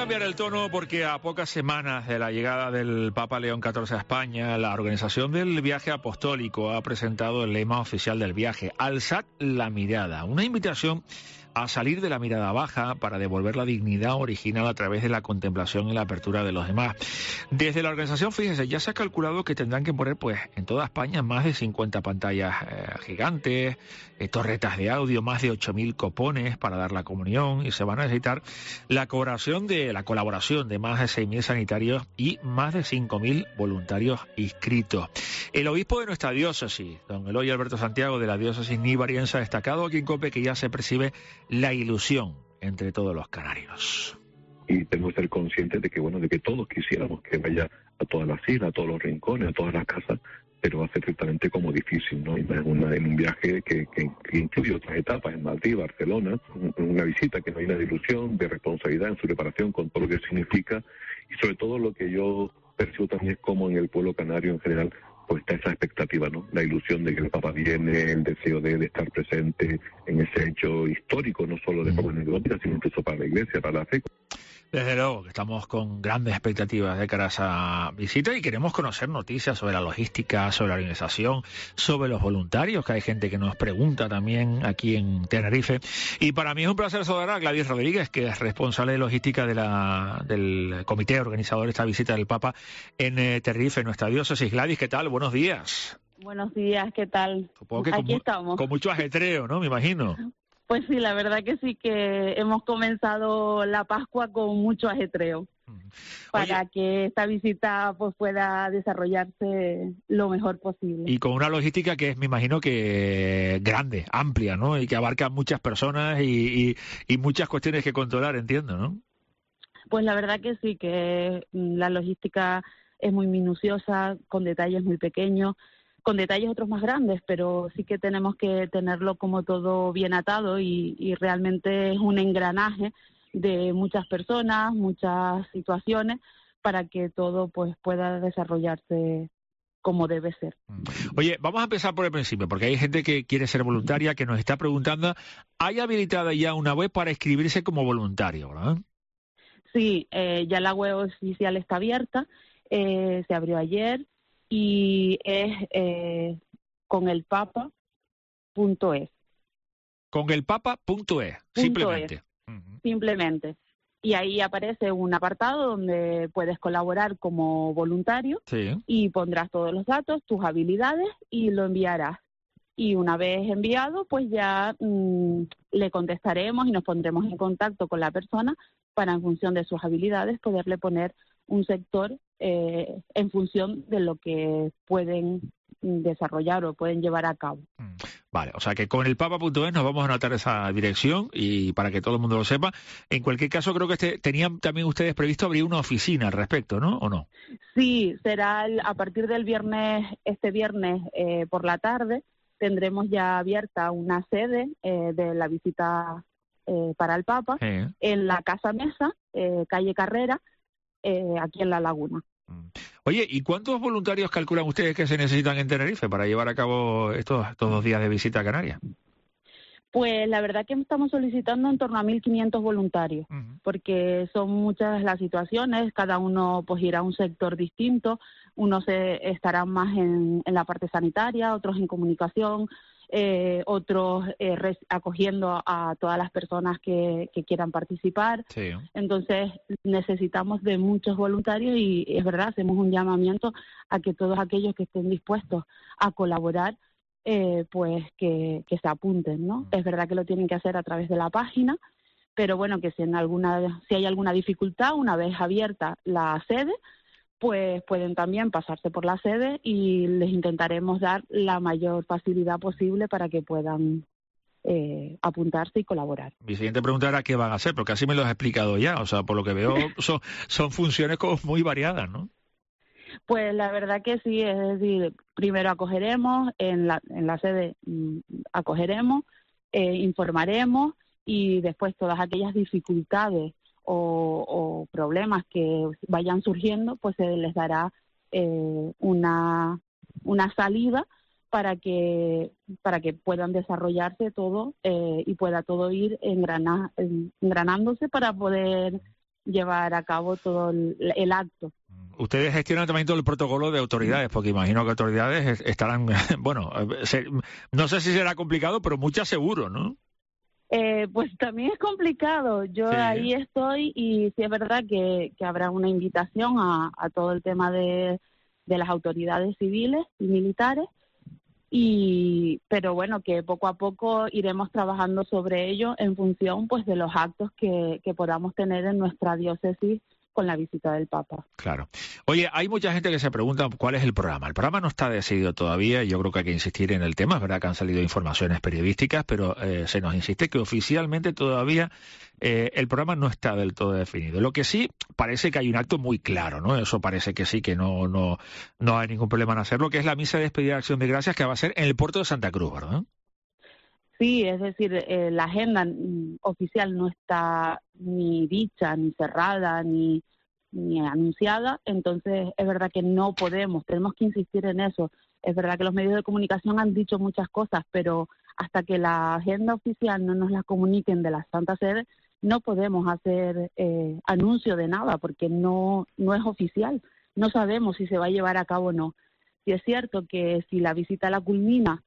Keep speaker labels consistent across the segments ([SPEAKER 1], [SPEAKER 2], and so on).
[SPEAKER 1] cambiar el tono porque a pocas semanas de la llegada del Papa León XIV a España, la organización del viaje apostólico ha presentado el lema oficial del viaje: Alzad la mirada, una invitación a salir de la mirada baja para devolver la dignidad original a través de la contemplación y la apertura de los demás. Desde la organización, fíjense, ya se ha calculado que tendrán que poner pues en toda España más de 50 pantallas gigantes, torretas de audio, más de 8.000 copones para dar la comunión, y se van a necesitar la colaboración de más de 6.000 sanitarios y más de 5.000 voluntarios inscritos. El obispo de nuestra diócesis, don Eloy Alberto Santiago, de la diócesis nivariense, ha destacado aquí en COPE que ya se percibe la ilusión entre todos los canarios.
[SPEAKER 2] Y tenemos que ser conscientes de que, de que todos quisiéramos que vaya a todas las islas, a todos los rincones, a todas las casas, pero va a ser ciertamente como difícil, ¿no? En un viaje que incluye otras etapas, en Madrid, Barcelona, una visita que no hay una de ilusión, de responsabilidad en su preparación con todo lo que significa, y sobre todo lo que yo percibo también es como en el pueblo canario en general pues está esa expectativa, ¿no? La ilusión de que el Papa viene, el deseo de estar presente en ese hecho histórico, no solo de forma anecdótica, sino incluso para la Iglesia, para la fe.
[SPEAKER 1] Desde luego que estamos con grandes expectativas de cara a esa visita y queremos conocer noticias sobre la logística, sobre la organización, sobre los voluntarios, que hay gente que nos pregunta también aquí en Tenerife. Y para mí es un placer saludar a Gladys Rodríguez, que es responsable de logística del comité organizador de esta visita del Papa en Tenerife, en nuestra diócesis. Gladys, ¿qué tal? Buenos días.
[SPEAKER 3] Buenos días, ¿qué tal?
[SPEAKER 1] Supongo que
[SPEAKER 3] aquí estamos.
[SPEAKER 1] Con mucho ajetreo, ¿no? Me imagino.
[SPEAKER 3] Pues sí, la verdad que sí, que hemos comenzado la Pascua con mucho ajetreo para que esta visita pues pueda desarrollarse lo mejor posible.
[SPEAKER 1] Y con una logística que es, me imagino, que grande, amplia, ¿no? Y que abarca muchas personas y muchas cuestiones que controlar, entiendo, ¿no?
[SPEAKER 3] Pues la verdad que sí, que la logística es muy minuciosa, con detalles muy pequeños, con detalles otros más grandes, pero sí que tenemos que tenerlo como todo bien atado y realmente es un engranaje de muchas personas, muchas situaciones, para que todo pues pueda desarrollarse como debe ser.
[SPEAKER 1] Oye, vamos a empezar por el principio, porque hay gente que quiere ser voluntaria, que nos está preguntando. ¿Hay habilitada ya una web para inscribirse como voluntario, verdad?
[SPEAKER 3] Sí, ya la web oficial está abierta, se abrió ayer, y es conelpapa.es.
[SPEAKER 1] Conelpapa.es, simplemente.
[SPEAKER 3] Simplemente. Y ahí aparece un apartado donde puedes colaborar como voluntario, sí, y pondrás todos los datos, tus habilidades, y lo enviarás. Y una vez enviado, pues ya le contestaremos y nos pondremos en contacto con la persona para, en función de sus habilidades, poderle poner un sector en función de lo que pueden desarrollar o pueden llevar a cabo.
[SPEAKER 1] Vale, o sea que con el papa.es nos vamos a anotar esa dirección y para que todo el mundo lo sepa. En cualquier caso, creo que tenían también ustedes previsto abrir una oficina al respecto, ¿no? ¿O no?
[SPEAKER 3] Sí, será a partir del viernes, este viernes por la tarde, tendremos ya abierta una sede de la visita para el Papa en la Casa Mesa, calle Carrera, aquí en La Laguna.
[SPEAKER 1] Oye, ¿y cuántos voluntarios calculan ustedes que se necesitan en Tenerife para llevar a cabo estos 2 días de visita a Canarias?
[SPEAKER 3] Pues la verdad que estamos solicitando en torno a 1.500 voluntarios, porque son muchas las situaciones, cada uno pues irá a un sector distinto, unos estarán más en la parte sanitaria, otros en comunicación, otros acogiendo a todas las personas que quieran participar. Sí. Entonces necesitamos de muchos voluntarios y es verdad, hacemos un llamamiento a que todos aquellos que estén dispuestos a colaborar pues que se apunten, ¿no? Es verdad que lo tienen que hacer a través de la página, pero bueno, que si hay alguna dificultad, una vez abierta la sede, pues pueden también pasarse por la sede y les intentaremos dar la mayor facilidad posible para que puedan apuntarse y colaborar.
[SPEAKER 1] Mi siguiente pregunta era qué van a hacer, porque así me lo has explicado ya, o sea, por lo que veo son funciones como muy variadas, ¿no?
[SPEAKER 3] Pues la verdad que sí, es decir, primero acogeremos, en la sede acogeremos, informaremos y después todas aquellas dificultades o problemas que vayan surgiendo, pues se les dará una salida para que puedan desarrollarse todo y pueda todo ir engranándose para poder llevar a cabo todo el acto.
[SPEAKER 1] Ustedes gestionan también todo el protocolo de autoridades, porque imagino que autoridades estarán, bueno, no sé si será complicado, pero muchas seguro, ¿no?
[SPEAKER 3] Pues también es complicado. Yo ahí estoy y sí es verdad que habrá una invitación a todo el tema de las autoridades civiles y militares, pero bueno, que poco a poco iremos trabajando sobre ello en función pues de los actos que podamos tener en nuestra diócesis con la visita del Papa.
[SPEAKER 1] Claro. Oye, hay mucha gente que se pregunta cuál es el programa. El programa no está decidido todavía y yo creo que hay que insistir en el tema. Es verdad que han salido informaciones periodísticas, pero se nos insiste que oficialmente todavía el programa no está del todo definido. Lo que sí, parece que hay un acto muy claro, ¿no? Eso parece que sí, que no hay ningún problema en hacerlo, que es la misa de despedida de Acción de Gracias, que va a ser en el puerto de Santa Cruz, ¿verdad?
[SPEAKER 3] Sí, es decir, la agenda oficial no está ni dicha, ni cerrada, ni anunciada, entonces es verdad que no tenemos que insistir en eso. Es verdad que los medios de comunicación han dicho muchas cosas, pero hasta que la agenda oficial no nos la comuniquen de la Santa Sede, no podemos hacer anuncio de nada, porque no es oficial. No sabemos si se va a llevar a cabo o no. Si es cierto que si la visita la culmina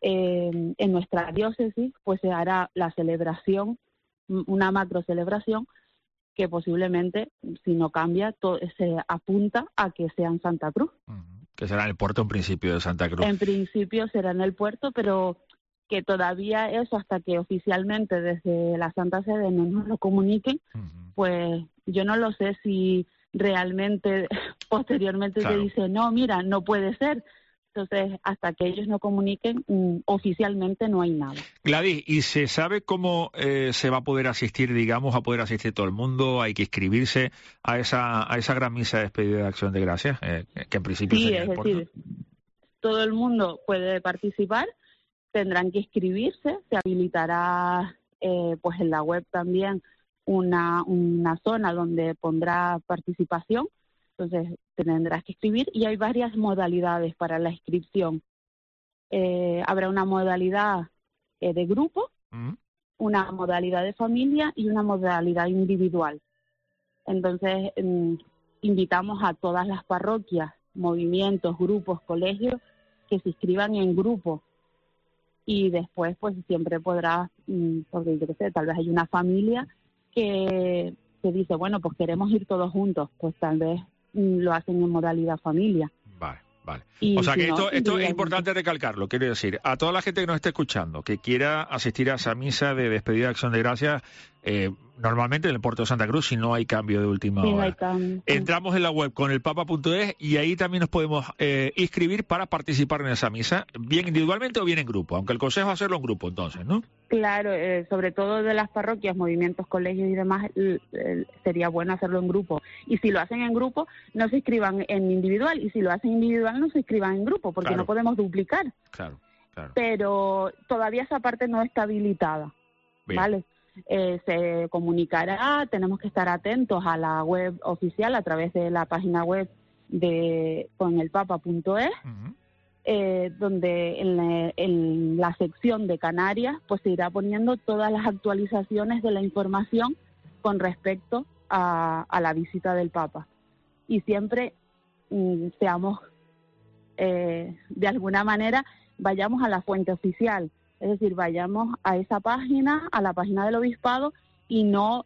[SPEAKER 3] en nuestra diócesis, pues se hará la celebración, una macro celebración, que posiblemente, si no cambia, se apunta a que sea en Santa Cruz.
[SPEAKER 1] Que será en el puerto en principio de Santa Cruz.
[SPEAKER 3] En principio será en el puerto, pero que todavía eso, hasta que oficialmente desde la Santa Sede no nos lo comuniquen, pues yo no lo sé si realmente posteriormente se dice, no, mira, no puede ser. Entonces, hasta que ellos no comuniquen, oficialmente no hay nada.
[SPEAKER 1] Gladys, ¿y se sabe cómo se va a poder asistir, digamos, a poder asistir todo el mundo? ¿Hay que inscribirse a esa gran misa de despedida de Acción de Gracias, que en principio sería el puerto? Sí, es decir,
[SPEAKER 3] todo el mundo puede participar, tendrán que inscribirse, se habilitará pues en la web también una zona donde pondrá participación. Entonces tendrás que escribir y hay varias modalidades para la inscripción. Habrá una modalidad de grupo, una modalidad de familia y una modalidad individual. Entonces invitamos a todas las parroquias, movimientos, grupos, colegios que se inscriban en grupo y después pues siempre podrás, porque yo qué sé, tal vez hay una familia que dice, bueno, pues queremos ir todos juntos, pues tal vez lo hacen en modalidad familia.
[SPEAKER 1] Vale. O sea que esto es importante recalcarlo, quiero decir, a toda la gente que nos esté escuchando, que quiera asistir a esa misa de despedida de Acción de Gracias, normalmente en el puerto de Santa Cruz, si no hay cambio de última hora. Entramos en la web con elpapa.es y ahí también nos podemos inscribir para participar en esa misa, bien individualmente o bien en grupo, aunque el consejo es hacerlo en grupo entonces, ¿no?
[SPEAKER 3] Claro, sobre todo de las parroquias, movimientos, colegios y demás, sería bueno hacerlo en grupo. Y si lo hacen en grupo, no se inscriban en individual. Y si lo hacen individual, no se inscriban en grupo, porque no podemos duplicar.
[SPEAKER 1] Claro.
[SPEAKER 3] Pero todavía esa parte no está habilitada, ¿vale? Se comunicará, tenemos que estar atentos a la web oficial a través de la página web de conelpapa.es. Donde en la sección de Canarias pues se irá poniendo todas las actualizaciones de la información con respecto a la visita del Papa. Y siempre seamos, de alguna manera, vayamos a la fuente oficial, es decir, vayamos a esa página, a la página del Obispado, y no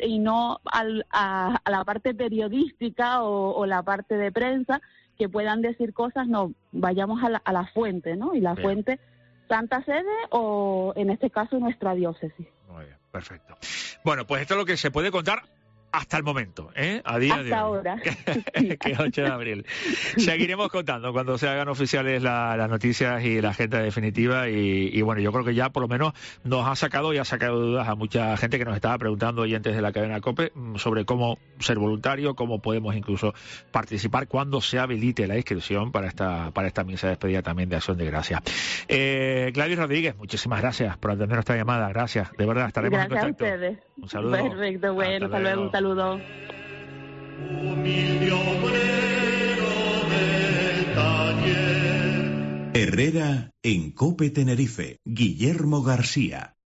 [SPEAKER 3] a la parte periodística o la parte de prensa, que puedan decir cosas, no, vayamos a la fuente, ¿no? Y la fuente, Santa Sede o, en este caso, nuestra diócesis.
[SPEAKER 1] Muy bien, perfecto. Bueno, pues esto es lo que se puede contar hasta el momento, a día de hoy.
[SPEAKER 3] Hasta ahora.
[SPEAKER 1] Que es 8 de abril. Seguiremos contando cuando se hagan oficiales las noticias y la agenda definitiva y bueno, yo creo que ya por lo menos nos ha sacado dudas a mucha gente que nos estaba preguntando oyentes de la cadena COPE sobre cómo ser voluntario, cómo podemos incluso participar cuando se habilite la inscripción para esta misa de despedida también de Acción de Gracias. Gladys Rodríguez, muchísimas gracias por atender nuestra llamada. Gracias, de verdad, estaremos en contacto.
[SPEAKER 3] Gracias a ustedes.
[SPEAKER 1] Un saludo.
[SPEAKER 3] Perfecto, bueno, hasta luego, un saludo.
[SPEAKER 4] Humilde obrero del taller. Herrera en COPE Tenerife, Guillermo García.